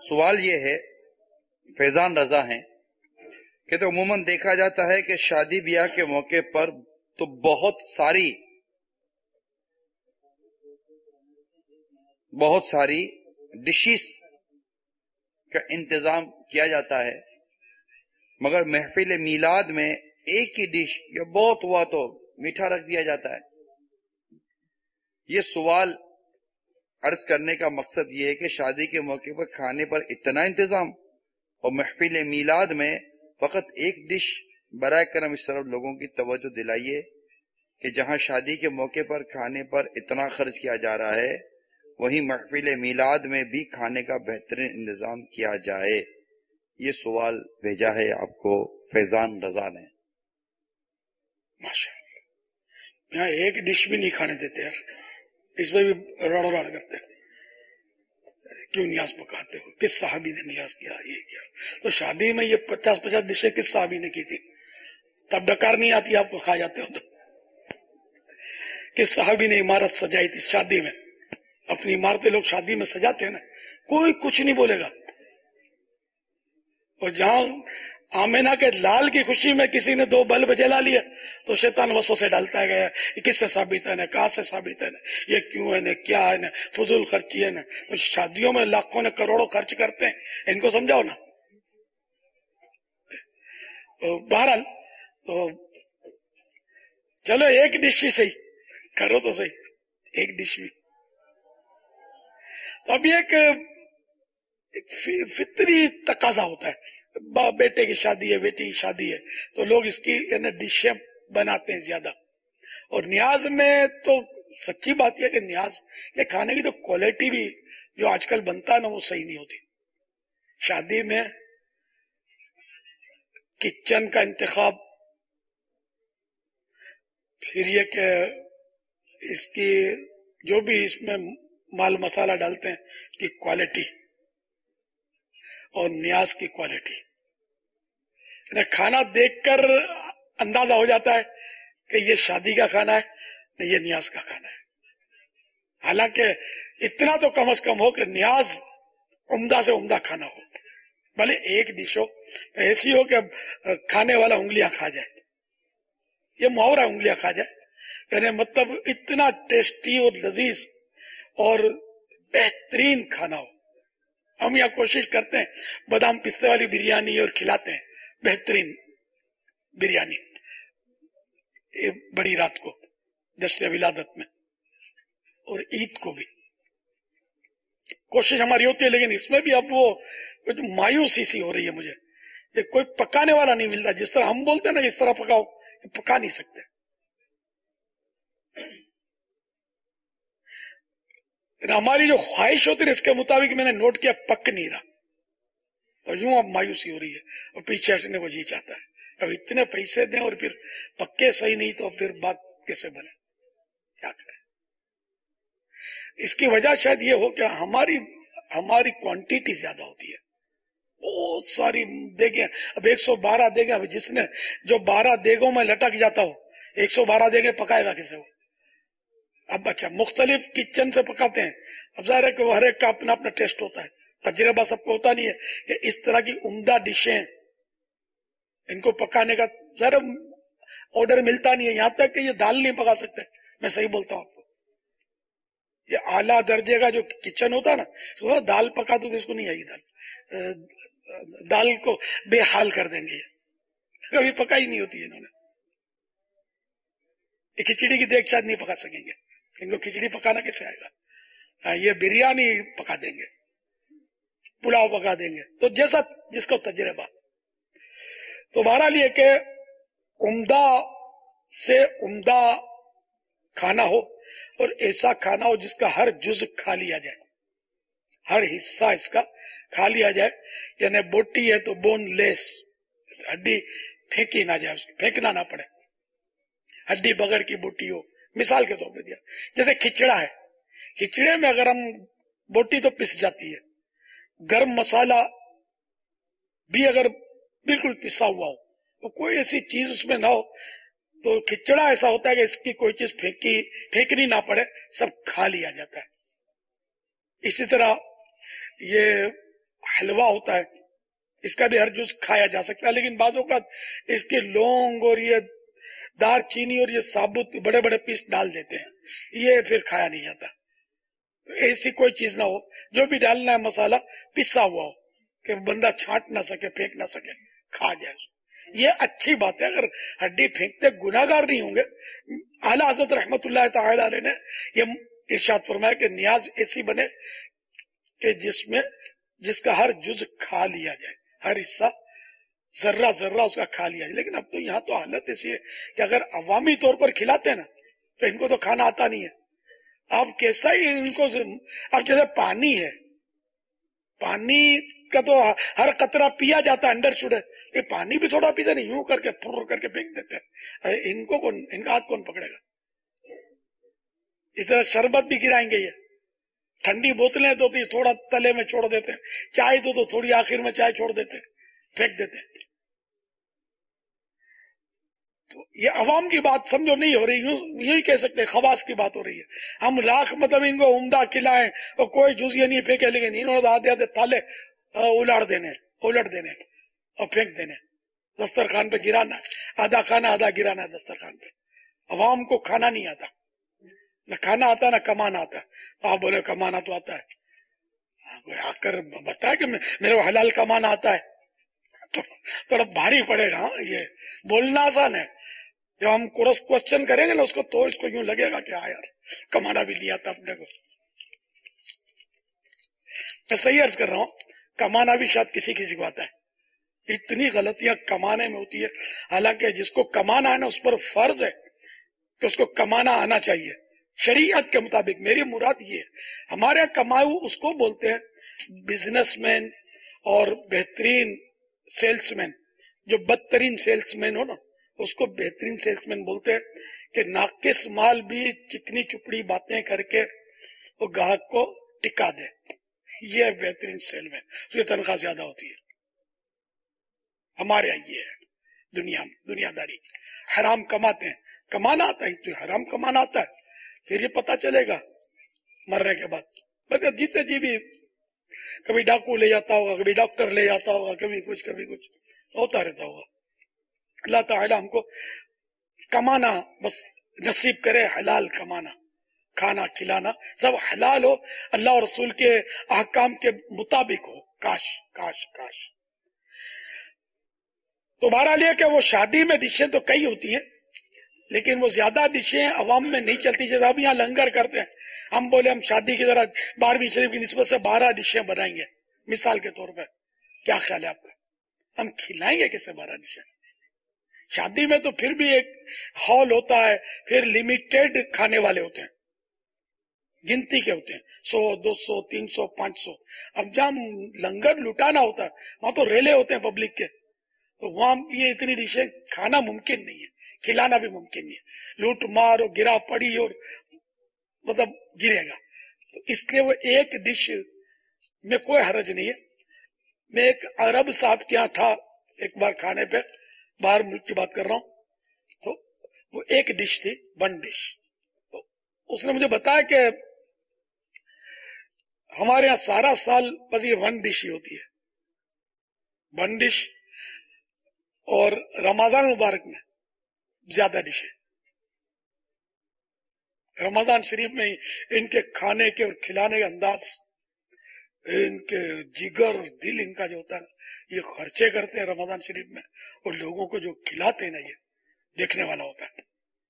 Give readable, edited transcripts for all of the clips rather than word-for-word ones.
سوال یہ ہے، فیضان رضا ہیں کہ تو عموماً دیکھا جاتا ہے کہ شادی بیاہ کے موقع پر تو بہت ساری ڈشز کا انتظام کیا جاتا ہے، مگر محفل میلاد میں ایک ہی ڈش یا بہت ہوا تو میٹھا رکھ دیا جاتا ہے۔ یہ سوال عرض کرنے کا مقصد یہ ہے کہ شادی کے موقع پر کھانے پر اتنا انتظام اور محفل میلاد میں فقط ایک ڈش، برائے کرم اس طرف لوگوں کی توجہ دلائیے کہ جہاں شادی کے موقع پر کھانے پر اتنا خرچ کیا جا رہا ہے، وہیں محفل میلاد میں بھی کھانے کا بہترین انتظام کیا جائے۔ یہ سوال بھیجا ہے آپ کو فیضان رضا نے۔ ماشاء اللہ، یہاں ایک ڈش بھی نہیں کھانے دیتے یار، اس میں بھی رڑ رڑ کرتے ہیں، کیوں نیاز پکاتے ہو؟ کس صحابی نے نیاز کیا؟ یہ کیا؟ تو شادی میں یہ 50 ڈشیں کس صحابی نے کی تھی؟ تب ڈکار نہیں آتی آپ کو کھا جاتے ہو تو؟ کس صحابی نے عمارت سجائی تھی شادی میں؟ اپنی عمارتیں لوگ شادی میں سجاتے ہیں نا، کوئی کچھ نہیں بولے گا۔ اور جہاں آمینہ کے لال کی خوشی میں کسی نے 2 بلب جلا لیے تو شیطان وسوسے ڈالتا ہے گیا، یہ کس سے ثابت ہے نا، کہاں سے ثابت ہے نا، یہ کیوں ہے نا، کیا ہے نا، فضول خرچی ہے نا۔ تو شادیوں میں لاکھوں نے کروڑوں خرچ کرتے ہیں، ان کو سمجھاؤ نا۔ تو بہرحال تو چلو ایک ڈش ہی صحیح کرو تو صحیح، ایک ڈش بھی۔ اب ایک فطری تقاضا ہوتا ہے، بیٹے کی شادی ہے، بیٹی کی شادی ہے، تو لوگ اس کی ڈشیں بناتے ہیں زیادہ۔ اور نیاز میں تو سچی بات یہ کہ نیاز یہ کھانے کی تو کوالٹی بھی جو آج کل بنتا ہے نا وہ صحیح نہیں ہوتی۔ شادی میں کچن کا انتخاب، پھر یہ کہ اس کی جو بھی اس میں مال مسالہ ڈالتے ہیں کی کوالٹی اور نیاز کی کوالٹی، کھانا دیکھ کر اندازہ ہو جاتا ہے کہ یہ شادی کا کھانا ہے، یہ نیاز کا کھانا ہے۔ حالانکہ اتنا تو کم از کم ہو کہ نیاز عمدہ سے عمدہ کھانا ہو، بھلے ایک ڈش ہو، ایسی ہو کہ کھانے والا انگلیاں کھا جائے۔ یہ محاورہ انگلیاں کھا جائے، یعنی مطلب اتنا ٹیسٹی اور لذیذ اور بہترین کھانا ہو۔ ہم یہاں کوشش کرتے ہیں بادام پستے والی بریانی اور کھلاتے ہیں بہترین بریانی بڑی رات کو جشن ولادت میں، اور عید کو بھی کوشش ہماری ہوتی ہے، لیکن اس میں بھی اب وہ مایوسی سی ہو رہی ہے مجھے، یہ کوئی پکانے والا نہیں ملتا۔ جس طرح ہم بولتے ہیں نا اس طرح پکاؤ، یہ پکا نہیں سکتے۔ ہماری جو خواہش ہوتی ہے اس کے مطابق میں نے نوٹ کیا پک نہیں رہا، اور یوں اب مایوسی ہو رہی ہے، اور پیچھے ہٹنے کو جی چاہتا ہے۔ اب اتنے پیسے دیں اور پھر پکے صحیح نہیں تو پھر بات کیسے بنے؟ کیا کریں؟ اس کی وجہ شاید یہ ہو کہ ہماری کوانٹیٹی زیادہ ہوتی ہے، بہت ساری دیگیں۔ اب 112 دیگیں، اب جس نے جو 12 دیگوں میں لٹک جاتا ہو، 112 دیگیں پکائے گا کسے ہو؟ اب اچھا مختلف کچن سے پکاتے ہیں، اب ظاہر ہے کہ وہ ہر ایک کا اپنا اپنا ٹیسٹ ہوتا ہے، تجربہ سب کو ہوتا نہیں ہے کہ اس طرح کی عمدہ ڈشیں ان کو پکانے کا ظاہر آرڈر ملتا نہیں ہے۔ یہاں تک کہ یہ دال نہیں پکا سکتے، میں صحیح بولتا ہوں آپ کو۔ یہ اعلیٰ درجے کا جو کچن ہوتا ہے نا، دال پکا تو اس کو نہیں آئے گی، دال کو بے حال کر دیں گے، کبھی پکائی نہیں ہوتی ہے انہوں نے۔ یہ کھچڑی کی دیگ شاید نہیں پکا سکیں گے، ان کو کھچڑی پکانا کیسے آئے گا؟ یہ بریانی پکا دیں گے، پلاؤ پکا دیں گے، تو جیسا جس کو تجربہ۔ تو بہرحال یہ کہ عمدہ سے عمدہ کھانا ہو، اور ایسا کھانا ہو جس کا ہر جز کھا لیا جائے، ہر حصہ اس کا کھا لیا جائے، یعنی بوٹی ہے تو بون لیس، ہڈی پھینکی نہ جائے، اس کو پھینکنا نہ پڑے، ہڈی بغیر کی بوٹی ہو۔ مثال کے طور پہ دیا جیسے کھچڑا ہے، کھچڑے میں اگر ہم بوٹی تو پس جاتی ہے، گرم مسالہ بھی اگر بالکل پسا ہوا ہو تو کوئی ایسی چیز اس میں نہ ہو تو کھچڑا ایسا ہوتا ہے کہ اس کی کوئی چیز پھینکنی نہ پڑے، سب کھا لیا جاتا ہے۔ اسی طرح یہ حلوہ ہوتا ہے، اس کا بھی ہر جز کھایا جا سکتا ہے، لیکن بعض اوقات اس کے لونگ اور یہ دار چینی اور یہ ثابت بڑے بڑے پیس ڈال دیتے ہیں، یہ پھر کھایا نہیں جاتا۔ تو ایسی کوئی چیز نہ ہو، جو بھی ڈالنا ہے مسالہ پسا ہوا ہو کہ بندہ چھانٹ نہ سکے، پھینک نہ سکے، کھا جائے، یہ اچھی بات ہے۔ اگر ہڈی پھینکتے گناہگار نہیں ہوں گے، اعلیٰ حضرت رحمت اللہ تعالی علیہ نے یہ ارشاد فرمایا کہ نیاز ایسی بنے کہ جس کا ہر جز کھا لیا جائے، ہر حصہ ذرہ ذرہ اس کا کھا لیا جائے۔ لیکن اب تو یہاں تو حالت ایسی ہے کہ اگر عوامی طور پر کھلاتے ہیں نا تو ان کو تو کھانا آتا نہیں ہے۔ اب کیسا ہی ان کو، اب جیسے پانی ہے، پانی کا تو ہر قطرہ پیا جاتا ہے انڈر شوڈ ہے، یہ پانی بھی تھوڑا پیتے نہیں، یوں کر کے پھر کر کے پھینک دیتے ہیں۔ ان کا ہاتھ کون پکڑے گا؟ اس طرح شربت بھی گرائیں گے، یہ ٹھنڈی بوتلیں تو تھوڑا تلے میں چھوڑ دیتے ہیں، چائے تو تھوڑی آخر میں چائے چھوڑ دیتے ہیں، پھینک دیتے ہیں۔ تو یہ عوام کی بات سمجھو نہیں ہو رہی، یوں ہی کہہ سکتے ہیں خواص کی بات ہو رہی ہے۔ ہم لاکھ مطلب ان کو عمدہ کھلائیں اور کوئی جز یہ نہیں پھینکے، لیکن انہوں نے آدھے آدھے تالے الٹ دینے اور پھینک دینے، دسترخوان پہ گرانا، آدھا کھانا آدھا گرانا ہے دسترخوان پہ۔ عوام کو کھانا نہیں آتا، نہ کھانا آتا نہ کمانا آتا۔ آپ بولے کمانا تو آتا ہے، آ کر بتایا کہ میرے کو حلال کمانا آتا ہے تو تھوڑا بھاری پڑے گا۔ یہ بولنا آسان ہے، جب ہم کوشچن کریں گے نا اس کو تو اس کو یوں لگے گا کہ ہاں یار کمانا بھی نہیں آتا اپنے کو۔ میں صحیح عرض کر رہا ہوں، کمانا بھی شاید کسی کسی کو آتا ہے۔ اتنی غلطیاں کمانے میں ہوتی ہے، حالانکہ جس کو کمانا ہے نا اس پر فرض ہے کہ اس کو کمانا آنا چاہیے شریعت کے مطابق۔ میری مراد یہ ہے، ہمارے یہاں کماؤ اس کو بولتے ہیں بزنس مین اور بہترین سیلس مین۔ جو بدترین سیلس مین ہو نا اس کو بہترین سیلس مین بولتے ہیں، کہ ناقص مال بھی چکنی چپڑی باتیں کر کے وہ گاہک کو ٹکا دے، یہ بہترین سیل مین، اس کی تنخواہ زیادہ ہوتی ہے۔ ہمارے یہاں یہ ہے دنیا داری، حرام کماتے ہیں، کمانا آتا ہے تو حرام کمانا آتا ہے، پھر یہ پتا چلے گا مرنے کے بعد۔ مگر جیتے جی بھی کبھی ڈاکو لے جاتا ہوگا، کبھی ڈاکٹر لے جاتا ہوگا، کبھی کچھ ہوتا رہتا ہوگا۔ اللہ تعالی ہم کو کمانا بس نصیب کرے، حلال کمانا، کھانا کھلانا سب حلال ہو، اللہ اور رسول کے احکام کے مطابق ہو۔ کاش کاش کاش۔ تو بہرحال یہ کہ وہ شادی میں ڈشیں تو کئی ہوتی ہیں، لیکن وہ زیادہ ڈشیں عوام میں نہیں چلتی۔ جیسے اب یہاں لنگر کرتے ہیں، ہم بولے ہم شادی کی ذرا 12ویں شریف کی نسبت سے 12 ڈشیں بنائیں گے مثال کے طور پہ، کیا خیال ہے آپ کا؟ ہم کھلائیں گے کیسے 12 ڈشیں؟ شادی میں تو پھر بھی ایک ہال ہوتا ہے، پھر لمیٹیڈ کھانے والے ہوتے ہیں، گنتی کے ہوتے ہیں، 100 200 300 500۔ اب جہاں لنگر لٹانا ہوتا ہے وہاں تو ریلے ہوتے ہیں پبلک کے، تو وہاں یہ اتنی ڈشیں کھانا ممکن نہیں ہے، کھلانا بھی ممکن نہیں ہے، لوٹ مار اور گرا پڑی اور مطلب گرے گا۔ تو اس لیے وہ ایک ڈش میں کوئی حرج نہیں ہے۔ میں ایک عرب صاحب کے یہاں تھا ایک بار کھانے پہ، باہر ملک کی بات کر رہا ہوں، تو وہ ایک ڈش تھی، 1 ڈش۔ تو اس نے مجھے بتایا کہ ہمارے یہاں سارا سال بس یہ 1 ڈش ہی ہوتی ہے، 1 ڈش، اور رمضان مبارک میں زیادہ ڈشیں۔ رمضان شریف میں ان کے کھانے کے اور کھلانے کا انداز، ان کے جگر دل ان کا جو ہوتا ہے، یہ خرچے کرتے ہیں رمضان شریف میں، اور لوگوں کو جو کھلاتے ہیں نا یہ دیکھنے والا ہوتا ہے۔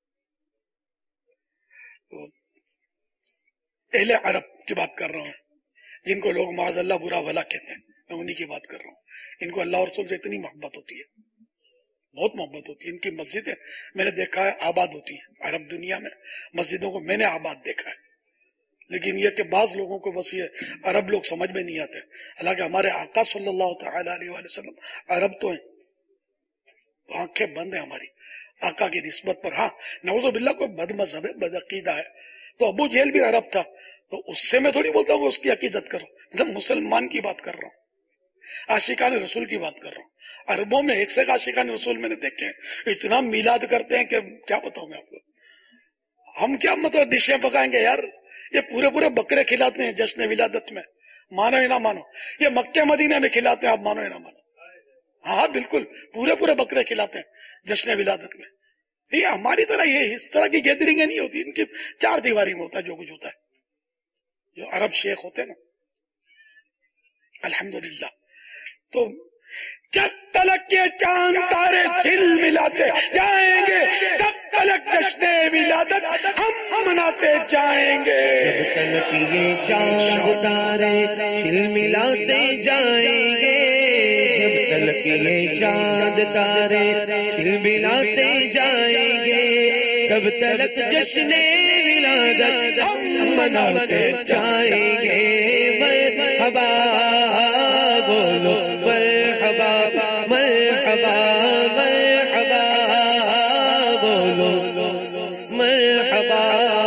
تو اہل عرب کی بات کر رہا ہوں، جن کو لوگ معاذ اللہ برا بھلا کہتے ہیں، میں انہی کی بات کر رہا ہوں۔ ان کو اللہ اور رسول سے اتنی محبت ہوتی ہے، بہت محبت ہوتی ہے۔ ان کی مسجدیں میں نے دیکھا ہے آباد ہوتی ہیں، عرب دنیا میں مسجدوں کو میں نے آباد دیکھا ہے، لیکن یہ کہ بعض لوگوں کو بس یہ عرب لوگ سمجھ میں نہیں آتے، حالانکہ ہمارے آقا صلی اللہ تعالی علیہ وسلم عرب تو ہیں، آنکھیں بند ہیں ہماری آقا کی نسبت پر۔ ہاں نعوذ باللہ کوئی بد مذہب ہے، بد عقیدہ ہے، تو ابو جہل بھی عرب تھا، تو اس سے میں تھوڑی بولتا ہوں اس کی عقیدت کرو، میں مسلمان کی بات کر رہا ہوں، عاشقان رسول کی بات کر رہا ہوں۔ عربوں میں ایک سے ایک عاشقان رسول میں نے دیکھے ہیں، اتنا میلاد کرتے ہیں کہ کیا بتاؤں میں آپ کو۔ ہم کیا مطلب ڈشیں پکائیں گے یار، یہ پورے بکرے کھلاتے ہیں جشن ولادت میں، مانو یا نہ مانو، یہ مکہ مدینہ میں کھلاتے ہیں، آپ مانو یا نہ مانو. ہاں بالکل، پورے بکرے کھلاتے ہیں جشن ولادت میں. یہ ہماری طرح یہ اس طرح کی گیدرنگیں نہیں ہوتی، ان کی 4 دیواری میں ہوتا ہے جو کچھ ہوتا ہے. جو عرب شیخ ہوتے ہیں نا، الحمدللہ. تو جب تلک کے چاند تارے جھل ملاتے جائیں گے، تب تلک جشن ولادت ہم مناتے جائیں گے. جب تلک یہ چاند تارے جھل ملاتے جائیں گے، جب تلک یہ چاند تارے جھل ملاتے جائیں گے، تب تلک جشن ولادت ہم مناتے جائیں گے. مرحبا بولو مرحبا، مرحبا مرحبا بولو مرحبا.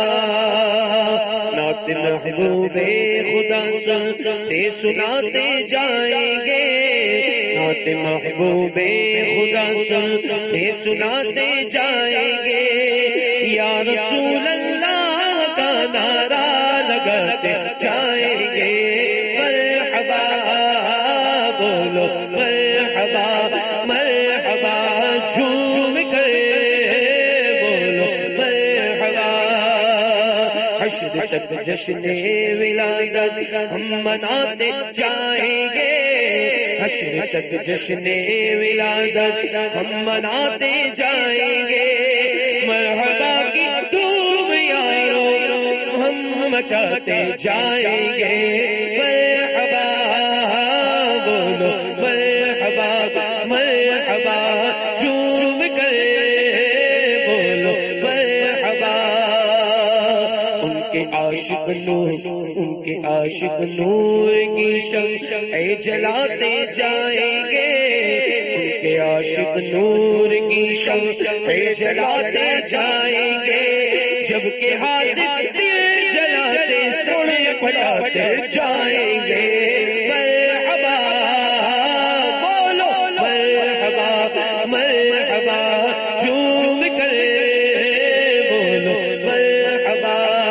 نعت محبوب خدا سنتے سناتے جائیں گے، نعت محبوب خدا سنتے سناتے جائیں گے. یا رسول اللہ کا نعرہ لگاتے جائیں گے. مرحبا بولو مرحبا، مرحبا جھوم کر بولو مرحبا. حشر تک جشن ولادت ہم مناتے جائیں گے، حشر تک جشن ولادت ہم مناتے جائیں گے. مرحبا کی دھوم یارو ہم مچاتے جائیں گے. مرحبا بولو مرحبا، مرحبا جھوم کر بولو مرحبا. ان کے عاشق نور، ان کے عاشق نور کی شمع جلاتے جائیں گے، ان کے عاشق نور کی شمع جلاتے جائیں گے. جبکہ حاضر جلاتے سونے پڑھاتے جائیں گے. مرحبا بولو مرحبا، مرحبا جھوم کر بولو مرحبا.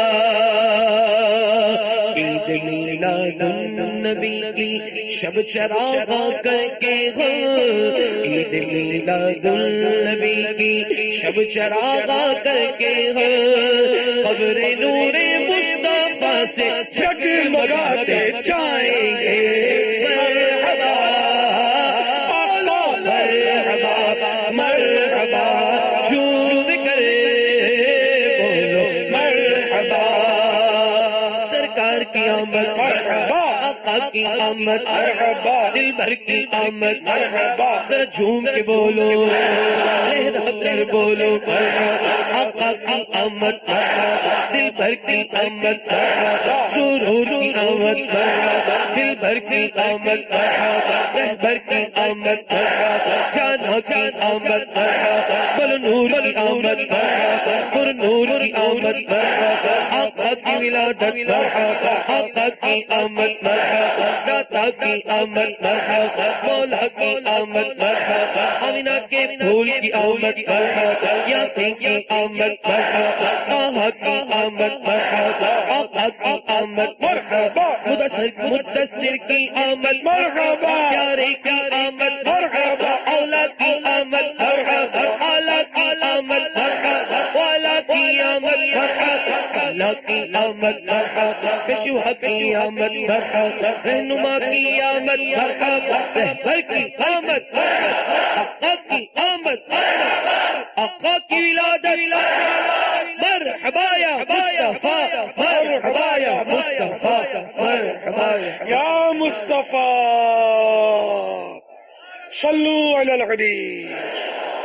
عید میلاد النبی کی شب چراغا کر کے ہو، عید میلاد النبی کی شب چراغا کر کے ہو. قبر نور مصطفیٰ سے جگمگاتے جائیں گے. مرحبا بولو مرحبا، مرحبا جھوم کر بولو مرحبا. سرکار کی آمد مرحبا، آقا کی آمد مرحبا، دل بھر کی آمد مرحبا. ذرا جھوم کے بولو، لہرا کر بولو مرحبا. آقا کی آمد مرحبا، دل بھر کی آمد مرحبا. سرور کی آمد مرحبا، دل بھر کی آمد مرحبا. رہبر کی آمد مرحبا، جانا کی آمد مرحبا. بل نور کی آمد مرحبا، پر نور کی آمد مرحبا. آقا کی ولادت مرحبا، آقا کی آمد مرحبا. داتا کی آمد مرحبا، مولا کی آمد مرحبا. آمینہ کے پھول کی آمد مرحبا، یاسین کی آمد مرحبا. طٰہٰ کی آمد مرحبا، آقا کی آمد مرحبا. مدثر کی آمد مرحبا، پیارے کی آمد مرحبا. اولا کی آمد مرحبا، اعلیٰ کی آمد مرحبا. والا کی آمد مرحبا، اللہ کی آمد مرحبا. پیشوا کی آمد مرحبا، رہنما کی آمد مرحبا. رہبر کی آمد مرحبا، آقا کی آمد مرحبا. آقا کی ولادت مرحبا یا مصطفیٰ، مرحبا یا مصطفیٰ، مرحبا یا مصطفیٰ. صلو علی الحبیب.